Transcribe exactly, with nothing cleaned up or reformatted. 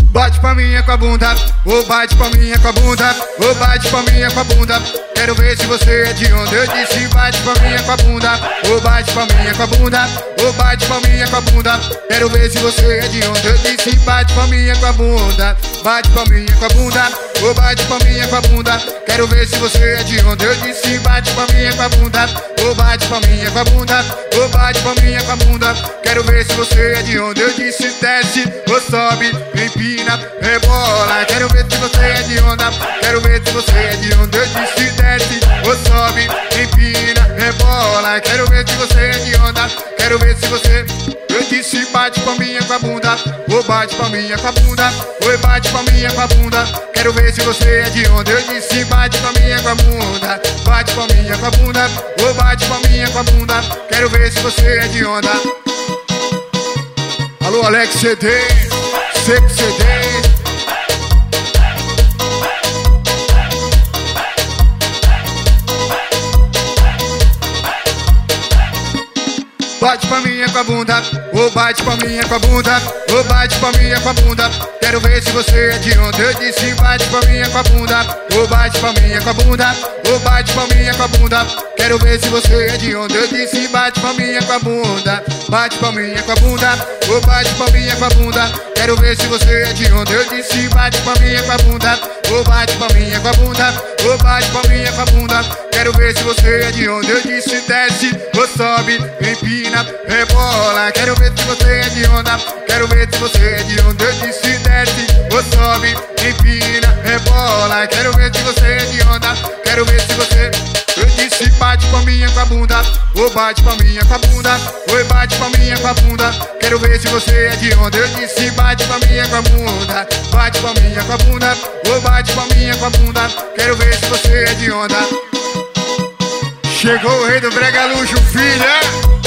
Bate palminha com a bunda, ou bate palminha com a bunda, ou bate palminha com a bunda. Quero ver se você é de onda. Eu disse bate palminha com a bunda, ou bate palminha com a bunda, ou bate palminha com a bunda. Quero ver se você é de onda. Eu disse bate palminha com a bunda, bate palminha com a bunda, ou bate palminha com a bunda. Quero ver se você é de onda. Eu disse bate palminha com a bunda, ou bate palminha com a bunda, ou bate palminha com a bunda. Quero ver se você é de onda. Eu disse desce ou sobe, empina, rebola. Quero ver se você é de onda. Quero ver se você é de onda. Eu disse desce ou sobe, empina, rebola. Quero ver se você é de onda. Quero ver se você... Eu disse bate palminha com a bunda, ou bate palminha com a bunda, ou bate palminha com a bunda. Quero ver se você é de onda. Eu disse bate palminha com a bunda, bate palminha com a bunda, ou bate palminha com a bunda. Quero ver se você é de onda. Alô Alex C D, Seco C D. Bate palminha com a bunda, ou bate palminha com a bunda, ou bate palminha com a bunda. Quero ver se você é de onda. Eu disse bate palminha com a bunda, ou bate palminha com a bunda, ou bate palminha com a bunda. Quero ver se você é de onda. Eu disse bate palminha com a bunda, bate palminha com a bunda, ou bate palminha com a bunda. Quero ver se você é de onda. Eu disse bate palminha com a bunda, ou bate palminha com a bunda, ou bate palminha com a bunda. Quero ver se você é de onda. Eu disse desce ou sobe, empina, rebola. Quero ver se você é de onda. Quero ver se você é de onda. Eu disse desce ou sobe, empina, rebola. Quero ver se você é de onda. Quero ver se você... Eu disse bate palminha com a bunda, ou bate palminha com a bunda, ou bate palminha com a bunda. Quero ver se você é de onda. Eu disse bate palminha com a bunda, bate palminha com a bunda, ou bate palminha com a bunda. Quero ver se você é de onda. Chegou o rei do brega luxo, filha.